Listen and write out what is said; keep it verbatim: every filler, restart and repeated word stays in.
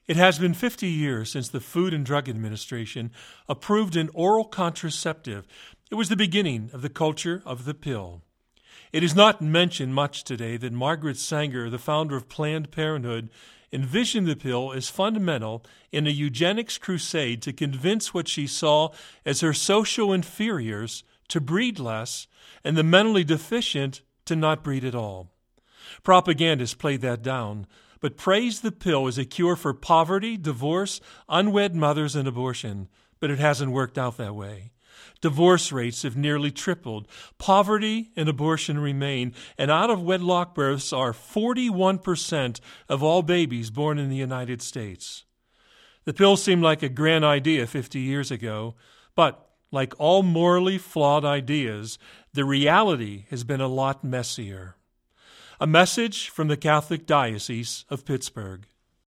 It has been fifty years since the Food and Drug Administration approved an oral contraceptive. It was the beginning of the culture of the pill. It is not mentioned much today that Margaret Sanger, the founder of Planned Parenthood, envisioned the pill as fundamental in a eugenics crusade to convince what she saw as her social inferiors to breed less and the mentally deficient to not breed at all. Propagandists played that down, but praised the pill as a cure for poverty, divorce, unwed mothers, and abortion. But it hasn't worked out that way. Divorce rates have nearly tripled. Poverty and abortion remain, and out-of-wedlock births are forty-one percent of all babies born in the United States. The pill seemed like a grand idea fifty years ago, but like all morally flawed ideas, the reality has been a lot messier. A message from the Catholic Diocese of Pittsburgh.